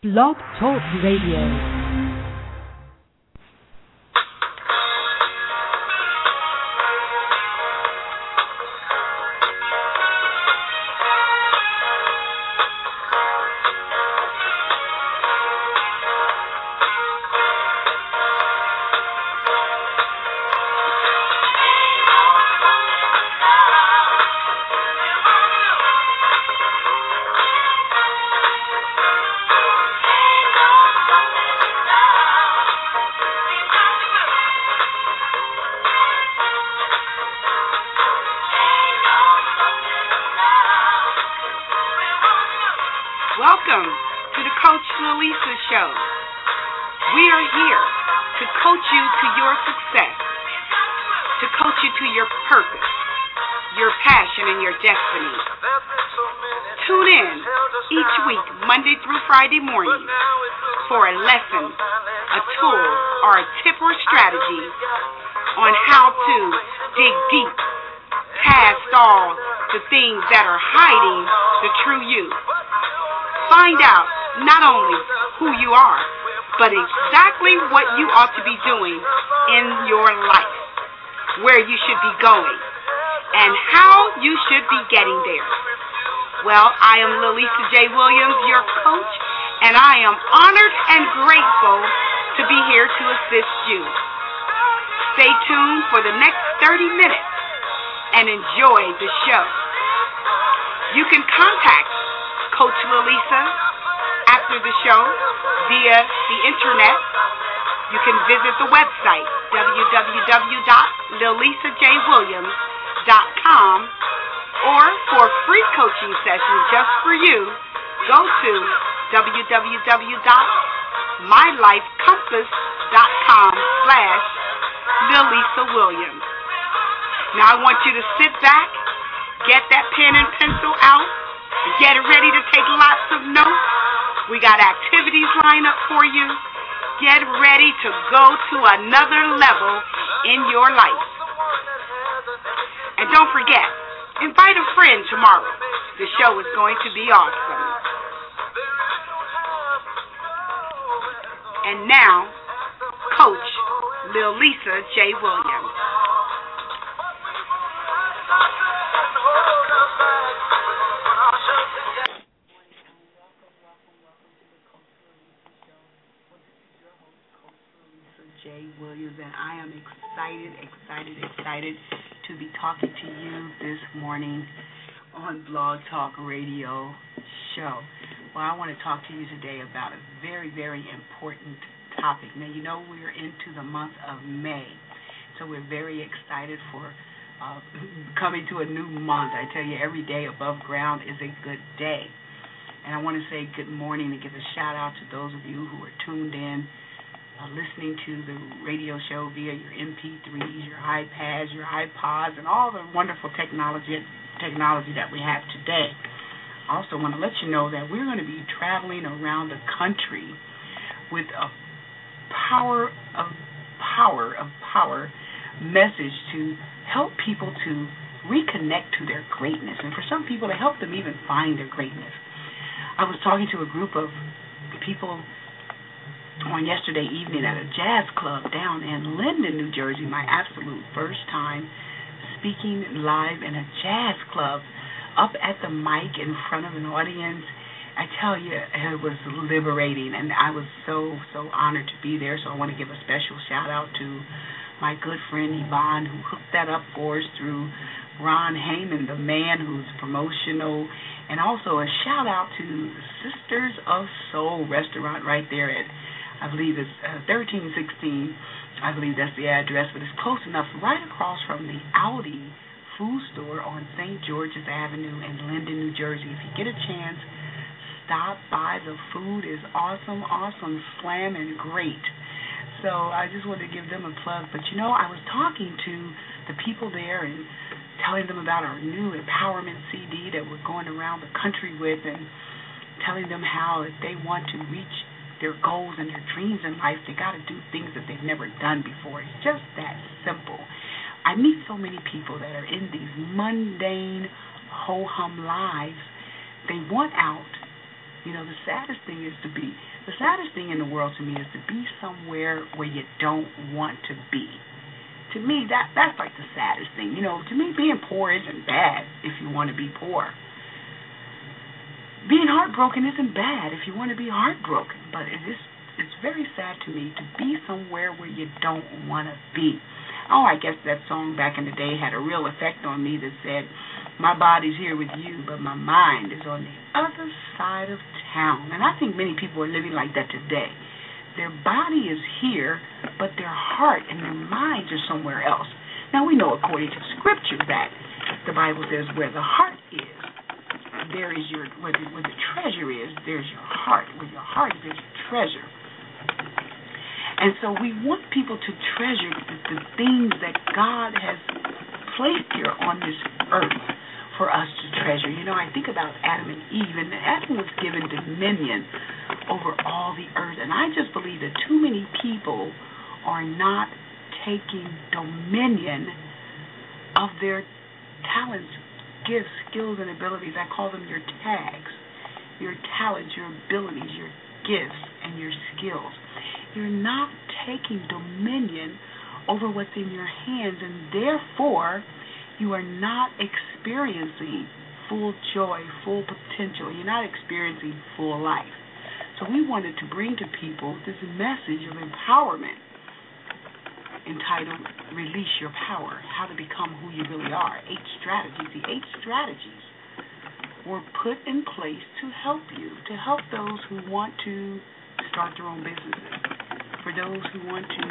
Blog Talk Radio. Welcome to the Coach Lalisa Show. We are here to coach you to your success, to coach you to your purpose, your passion, and your destiny. Tune in each week, Monday through Friday morning, for a lesson, a tool, or a tip or strategy on how to dig deep past all the things that are hiding the true you. Find out not only who you are, but exactly what you ought to be doing in your life, where you should be going, and how you should be getting there. Well, I am Lalisa J. Williams, your coach, and I am honored and grateful to be here to assist you. Stay tuned for the next 30 minutes and enjoy the show. You can contact Coach Lalisa after the show via the internet. You can visit the website www.lalisajwilliams.com, or for free coaching sessions just for you, go to www.mylifecompass.com/LalisaWilliams. Now I want you to sit back, get that pen and pencil out, get ready to take lots of notes. We got activities lined up for you. Get ready to go to another level in your life. And don't forget, invite a friend tomorrow. The show is going to be awesome. And now, Coach Lalisa J. Williams. Williams, and I am excited to be talking to you this morning on Blog Talk Radio Show. Well, I want to talk to you today about a very, very important topic. Now, you know we're into the month of May, so we're very excited for coming to a new month. I tell you, every day above ground is a good day. And I want to say good morning and give a shout-out to those of you who are tuned in, listening to the radio show via your MP3s, your iPads, your iPods, and all the wonderful technology that we have today. I also want to let you know that we're going to be traveling around the country with a power message to help people to reconnect to their greatness, and for some people to help them even find their greatness. I was talking to a group of people on yesterday evening at a jazz club down in Linden, New Jersey, my absolute first time speaking live in a jazz club, up at the mic in front of an audience. I tell you, it was liberating, and I was so honored to be there, so I want to give a special shout-out to my good friend Yvonne, who hooked that up for us through Ron Heyman, the man who's promotional, and also a shout-out to Sisters of Soul restaurant right there at, I believe it's 1316, I believe that's the address, but it's close enough, right across from the Audi food store on St. George's Avenue in Linden, New Jersey. If you get a chance, stop by. The food is awesome, slam, and great. So I just wanted to give them a plug. But, you know, I was talking to the people there and telling them about our new empowerment CD that we're going around the country with, and telling them how if they want to reach their goals and their dreams in life, they got to do things that they've never done before. It's just that simple. I meet so many people that are in these mundane, ho-hum lives. They want out, The saddest thing in the world to me is to be somewhere where you don't want to be. To me, that's like the saddest thing. To me, being poor isn't bad if you want to be poor. Being heartbroken isn't bad if you want to be heartbroken. But it's very sad to me to be somewhere where you don't want to be. Oh, I guess that song back in the day had a real effect on me that said, my body's here with you, but my mind is on the other side of town. And I think many people are living like that today. Their body is here, but their heart and their minds are somewhere else. Now, we know according to Scripture that the Bible says where the heart is, there is where the treasure is, there's your heart. Where your heart is, there's your treasure. And so we want people to treasure the things that God has placed here on this earth for us to treasure. I think about Adam and Eve, and Adam was given dominion over all the earth. And I just believe that too many people are not taking dominion of their talents, gifts, skills, and abilities. I call them your tags, your talents, your abilities, your gifts, and your skills. You're not taking dominion over what's in your hands, and therefore you are not experiencing full joy, full potential. You're not experiencing full life. So we wanted to bring to people this message of empowerment entitled Release Your Power, How to Become Who You Really Are. 8 strategies. The 8 strategies were put in place to help you, to help those who want to start their own businesses, for those who want to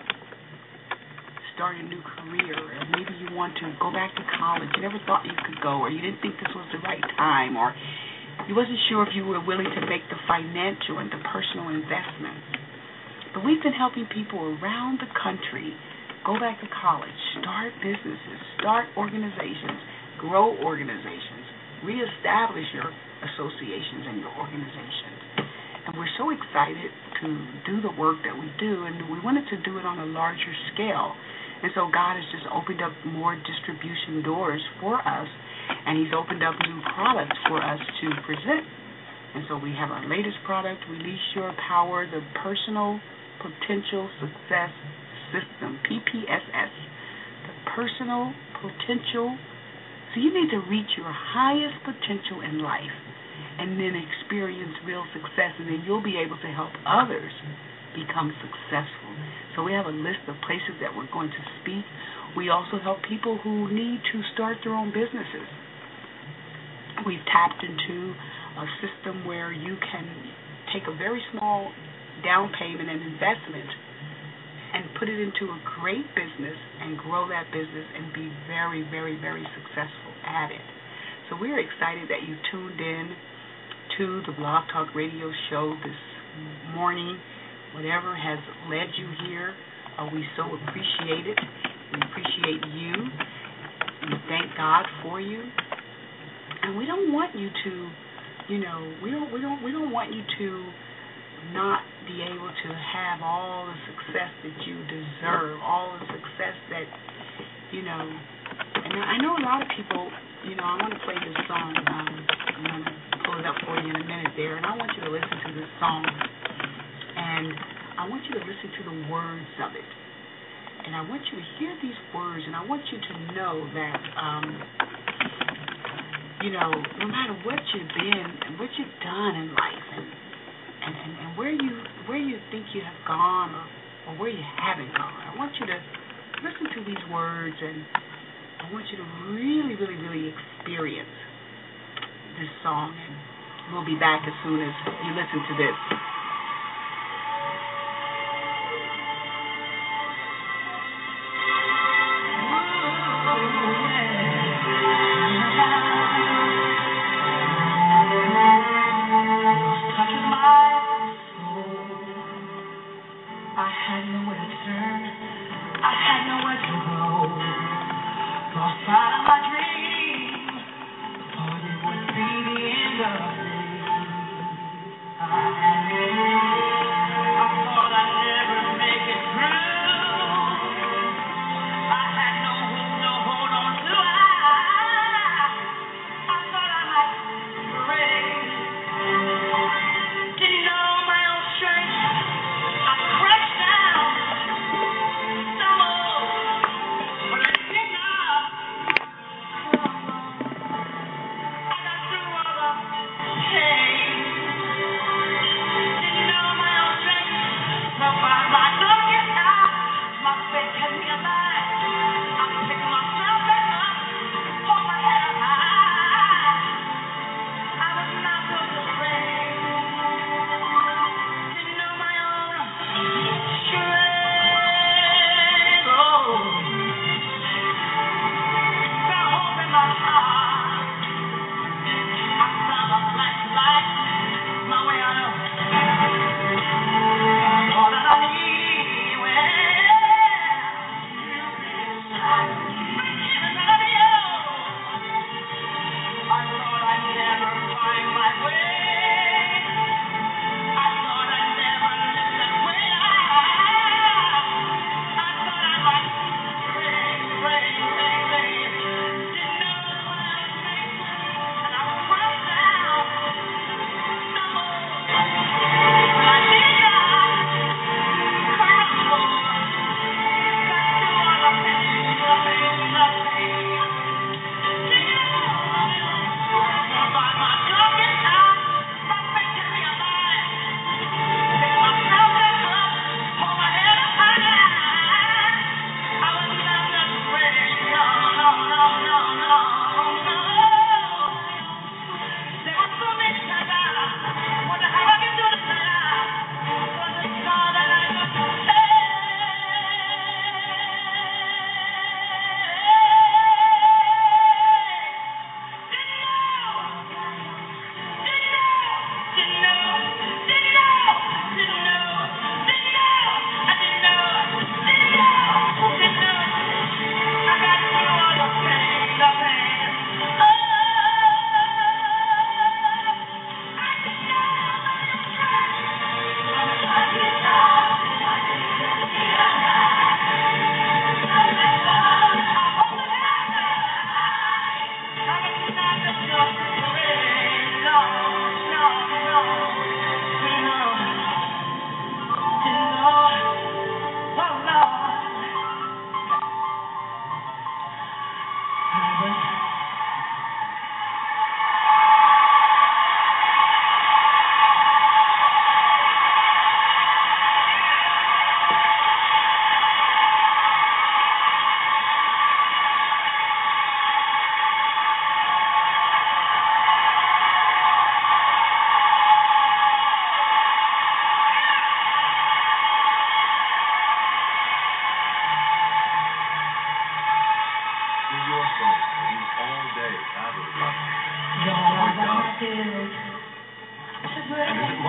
start a new career, or maybe you want to go back to college. You never thought you could go, or you didn't think this was the right time, or you wasn't sure if you were willing to make the financial and the personal investment. But we've been helping people around the country go back to college, start businesses, start organizations, grow organizations, reestablish your associations and your organizations. And we're so excited to do the work that we do, and we wanted to do it on a larger scale. And so God has just opened up more distribution doors for us, and He's opened up new products for us to present. And so we have our latest product, Release Your Power, the Personal Potential Success System, PPSS. The Personal Potential. So you need to reach your highest potential in life and then experience real success, and then you'll be able to help others become successful. So we have a list of places that we're going to speak. We also help people who need to start their own businesses. We've tapped into a system where you can take a very small down payment and investment and put it into a great business and grow that business and be very, very, very successful at it. So we're excited that you tuned in to the Blog Talk Radio show this morning. Whatever has led you here, we so appreciate it. We appreciate you. We thank God for you. And we don't want you to, we don't want you to not be able to have all the success that you deserve, all the success that, And I know a lot of people, I want to play this song. I'm going to pull it up for you in a minute there, and I want you to listen to this song. And I want you to listen to the words of it. And I want you to hear these words, and I want you to know that, no matter what you've been and what you've done in life, and where you think you have gone or where you haven't gone, I want you to listen to these words, and I want you to really, really, really experience this song. And we'll be back as soon as you listen to this. I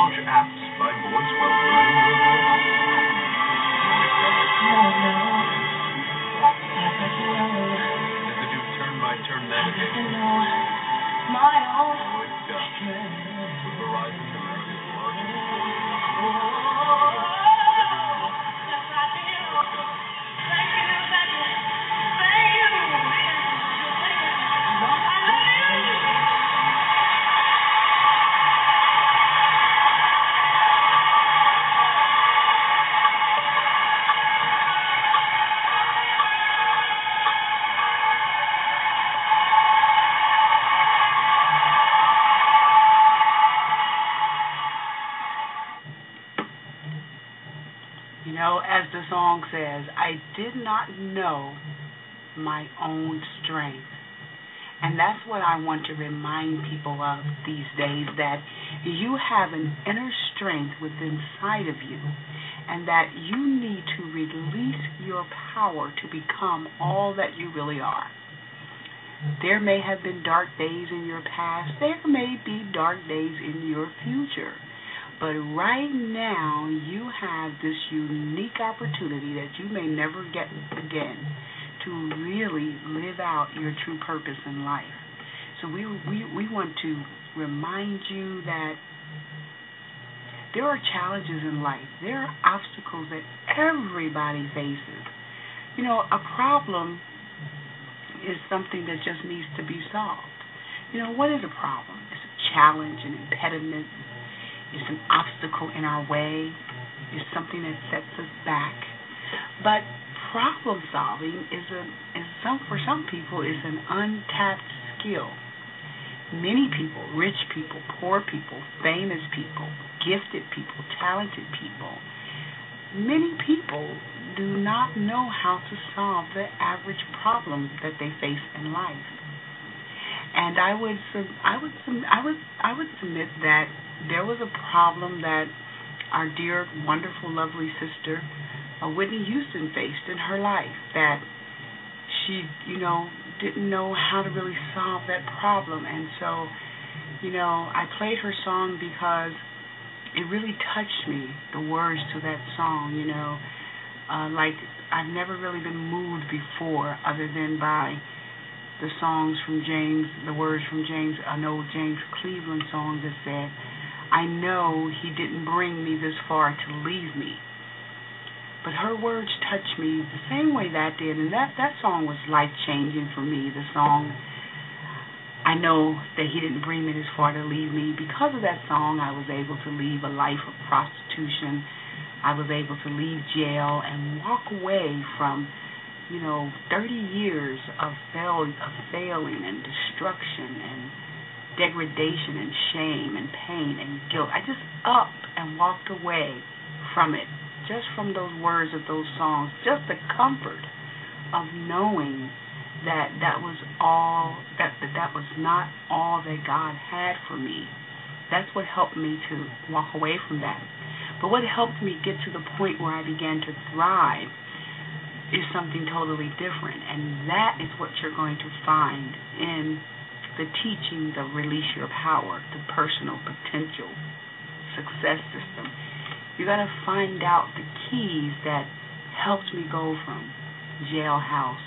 launch apps by voice while learning your voice. Is the new Turn My Turn navigation? Voice Gun. With Verizon, America's largest as the song says, I did not know my own strength. And that's what I want to remind people of these days, that you have an inner strength within inside of you, and that you need to release your power to become all that you really are. There may have been dark days in your past. There may be dark days in your future. But right now, you have this unique opportunity that you may never get again to really live out your true purpose in life. So we want to remind you that there are challenges in life. There are obstacles that everybody faces. You know, a problem is something that just needs to be solved. You know, what is a problem? It's a challenge, an impediment. It's an obstacle in our way. It's something that sets us back. But problem solving for some people is an untapped skill. Many people, rich people, poor people, famous people, gifted people, talented people, many people do not know how to solve the average problems that they face in life. And I would submit that there was a problem that our dear, wonderful, lovely sister, Whitney Houston, faced in her life, that she, didn't know how to really solve that problem. And so, I played her song because it really touched me, the words to that song, like I've never really been moved before other than by the songs from James, the words from James, an old James Cleveland song that said, I know he didn't bring me this far to leave me. But her words touched me the same way that did, and that song was life-changing for me, the song, I know that he didn't bring me this far to leave me. Because of that song, I was able to leave a life of prostitution. I was able to leave jail and walk away from 30 years of failing and destruction and degradation and shame and pain and guilt. I just up and walked away from it, just from those words of those songs, just the comfort of knowing that was all, that was not all that God had for me. That's what helped me to walk away from that. But what helped me get to the point where I began to thrive is something totally different, and that is what you're going to find in the teachings of Release Your Power, the personal potential success system. You're going to find out the keys that helped me go from jailhouse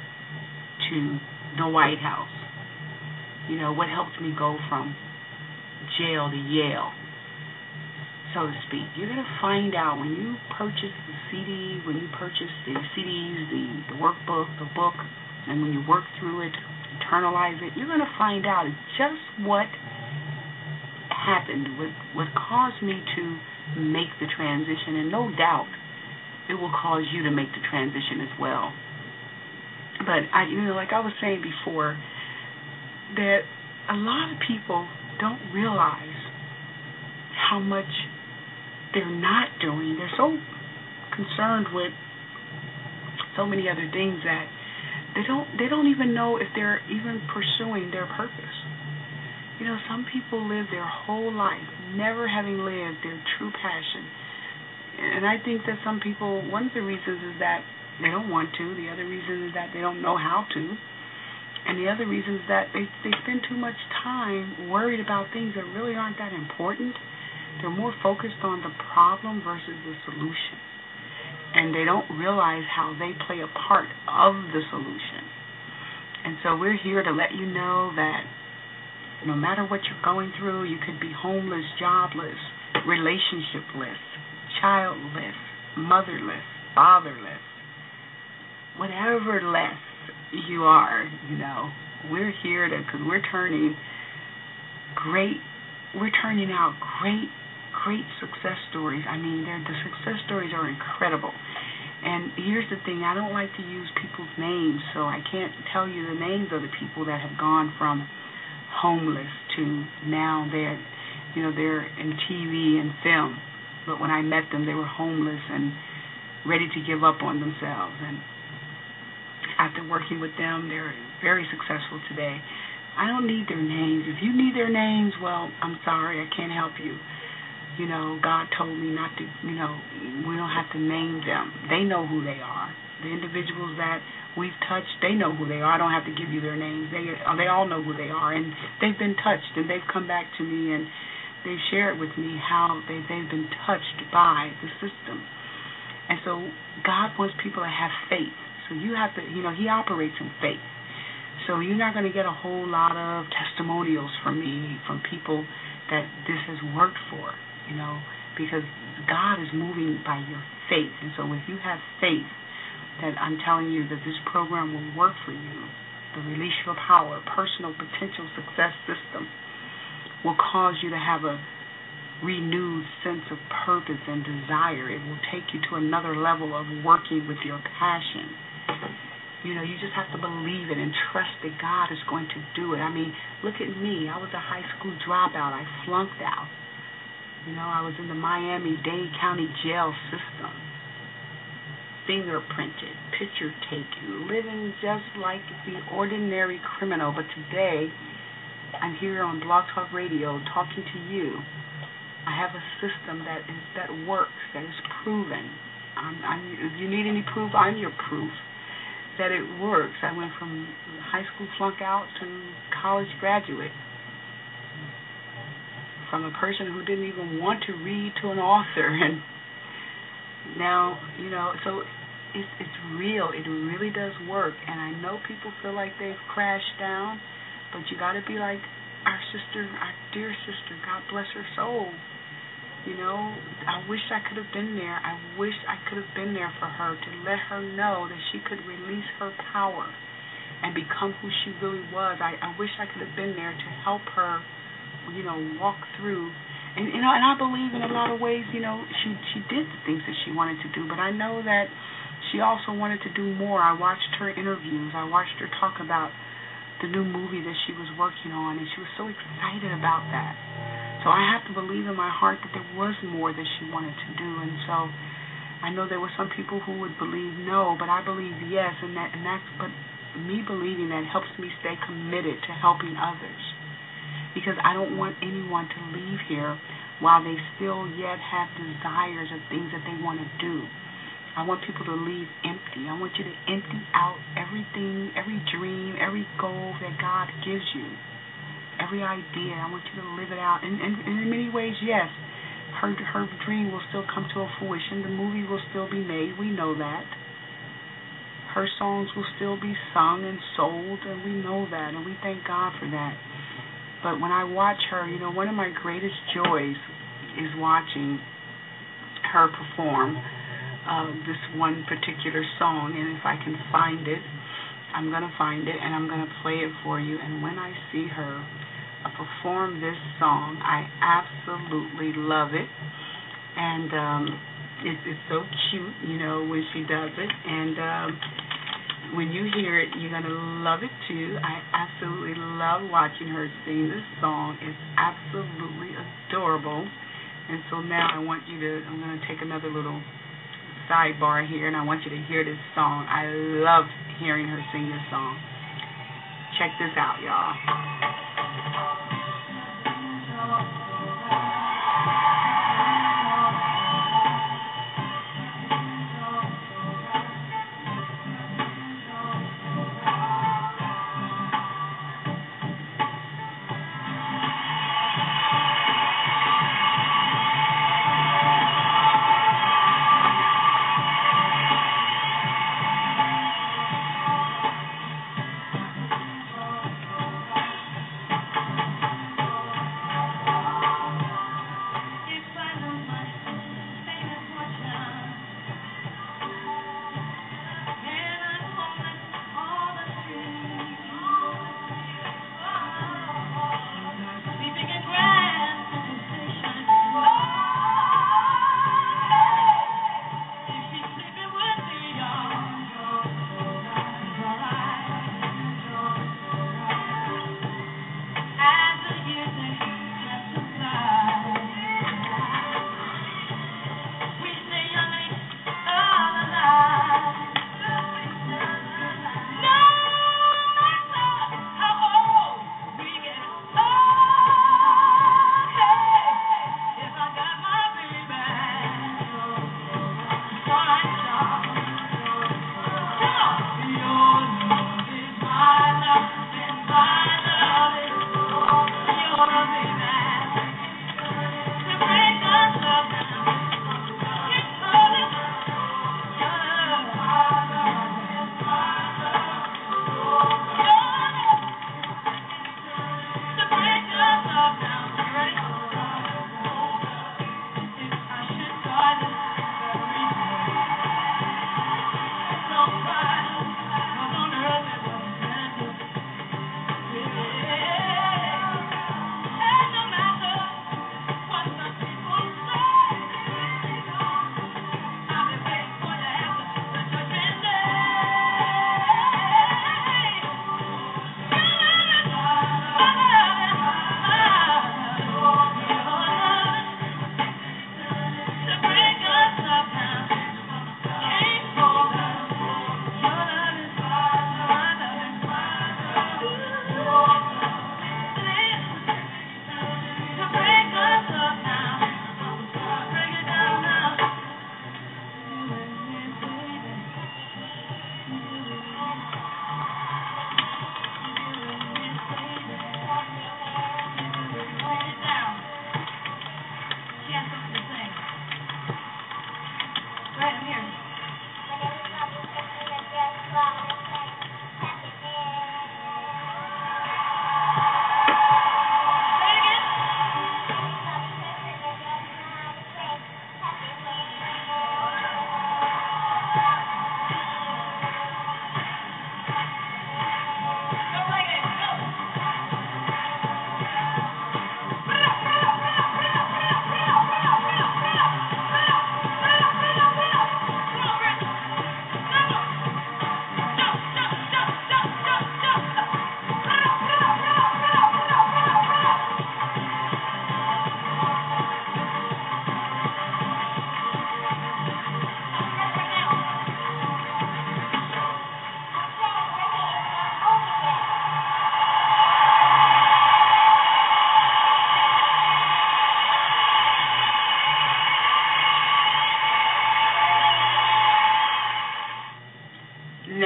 to the White House. What helped me go from jail to Yale, so to speak. You're going to find out when you purchase the CD, when you purchase the CDs, the workbook, the book, and when you work through it, internalize it, you're going to find out just what happened, what caused me to make the transition, and no doubt it will cause you to make the transition as well. But like I was saying before, that a lot of people don't realize how much they're not doing. They're so concerned with so many other things that they don't even know if they're even pursuing their purpose. Some people live their whole life never having lived their true passion. And I think that some people, one of the reasons is that they don't want to. The other reason is that they don't know how to. And the other reason is that they spend too much time worried about things that really aren't that important. they're more focused on the problem versus the solution. And they don't realize how they play a part of the solution. And so we're here to let you know that no matter what you're going through, you could be homeless, jobless, relationshipless, childless, motherless, fatherless, whatever less you are, we're here because we're turning out great success stories. I mean, the success stories are incredible. And here's the thing, I don't like to use people's names, so I can't tell you the names of the people that have gone from homeless to now they're in TV and film. But when I met them, they were homeless and ready to give up on themselves. And after working with them, they're very successful today. I don't need their names. If you need their names, well, I'm sorry, I can't help you. God told me not to, we don't have to name them. They know who they are. The individuals that we've touched, they know who they are. I don't have to give you their names. They all know who they are, and they've been touched, and they've come back to me, and they've shared with me how they've been touched by the system. And so God wants people to have faith. So you have to, He operates in faith. So you're not going to get a whole lot of testimonials from me, from people that this has worked for, because God is moving by your faith. And so if you have faith that I'm telling you that this program will work for you, the Release Your Power Personal Potential Success System will cause you to have a renewed sense of purpose and desire. It will take you to another level of working with your passion. You just have to believe it and trust that God is going to do it. I mean, look at me. I was a high school dropout. I flunked out. I was in the Miami-Dade County jail system, fingerprinted, picture taken, living just like the ordinary criminal. But today, I'm here on Blog Talk Radio talking to you. I have a system that works, that is proven. If you need any proof, I'm your proof that it works. I went from high school flunk out to college graduate. From a person who didn't even want to read to an author. And now, so it's real. It really does work. And I know people feel like they've crashed down, but you got to be like our dear sister, God bless her soul. I wish I could have been there. I wish I could have been there for her to let her know that she could release her power and become who she really was. I wish I could have been there to help her, walk through. And I believe in a lot of ways, she did the things that she wanted to do, but I know that she also wanted to do more. I watched her interviews. I watched her talk about the new movie that she was working on, and she was so excited about that. So I have to believe in my heart that there was more that she wanted to do. And so I know there were some people who would believe no, but I believe yes, but me believing that helps me stay committed to helping others, because I don't want anyone to leave here while they still yet have desires of things that they want to do. I want people to leave empty. I want you to empty out everything, every dream, every goal that God gives you. Every idea, I want you to live it out. And in many ways, yes, her dream will still come to a fruition. The movie will still be made. We know that. Her songs will still be sung and sold, and we know that, and we thank God for that. But when I watch her, one of my greatest joys is watching her perform this one particular song. And if I can find it, I'm going to find it, and I'm going to play it for you. And when I see her perform this song, I absolutely love it. And it's so cute, when she does it. And when you hear it, you're going to love it too. I absolutely love watching her sing this song. It's absolutely adorable. And so now I'm going to take another little sidebar here, and I want you to hear this song. I love hearing her sing this song. Check this out, y'all.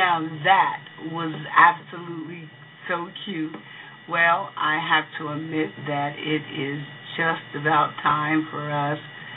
Now that was absolutely so cute. Well, I have to admit that it is just about time for us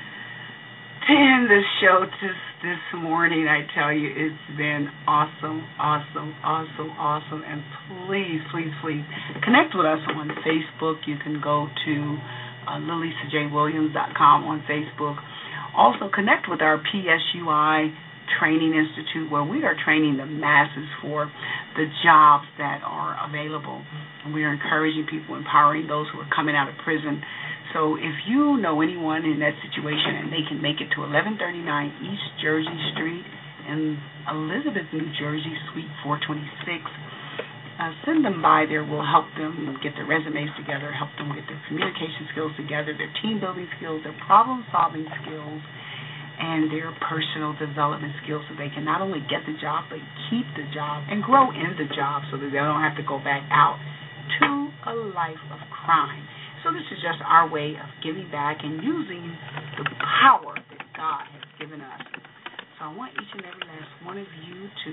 to end the show this morning. I tell you, it's been awesome, awesome, awesome, awesome. And please, please, please connect with us on Facebook. You can go to LilySaJWilliams.com on Facebook. Also, connect with our PSUI Training Institute, where we are training the masses for the jobs that are available. And we are encouraging people, empowering those who are coming out of prison. So if you know anyone in that situation and they can make it to 1139 East Jersey Street in Elizabeth, New Jersey, Suite 426, send them by there. We'll help them get their resumes together, help them get their communication skills together, their team-building skills, their problem-solving skills, and their personal development skills so they can not only get the job, but keep the job and grow in the job so that they don't have to go back out to a life of crime. So this is just our way of giving back and using the power that God has given us. So I want each and every last one of you to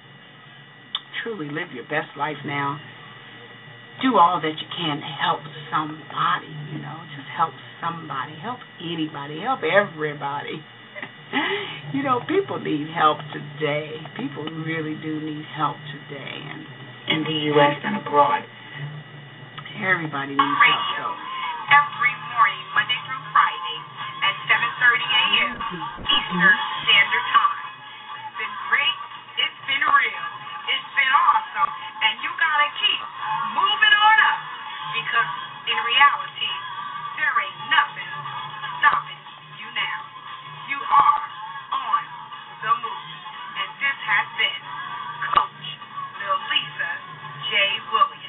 truly live your best life now. Do all that you can to help somebody, just help somebody, help anybody, help everybody. People need help today. People really do need help today, and in the U.S. and abroad. Everybody needs help. So. Every morning, Monday through Friday, at 7:30 a.m. Eastern Standard Time. It's been great. It's been real. It's been awesome. And you got to keep moving on up, because in reality, there ain't nothing stopping you now. You are on the move. And this has been Coach Lisa J. Williams.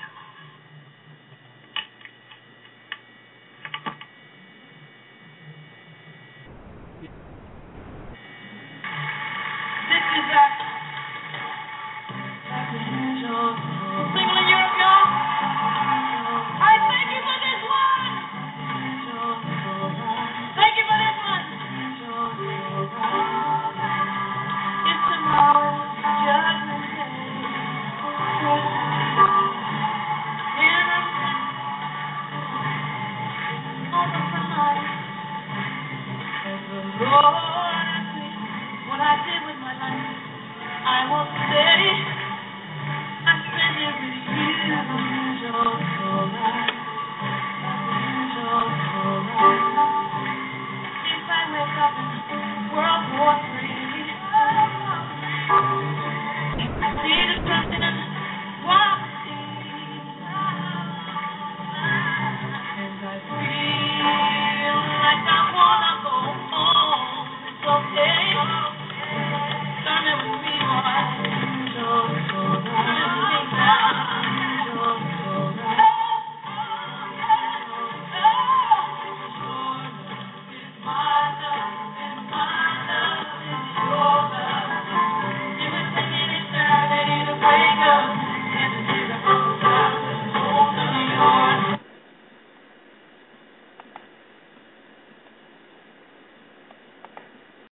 World War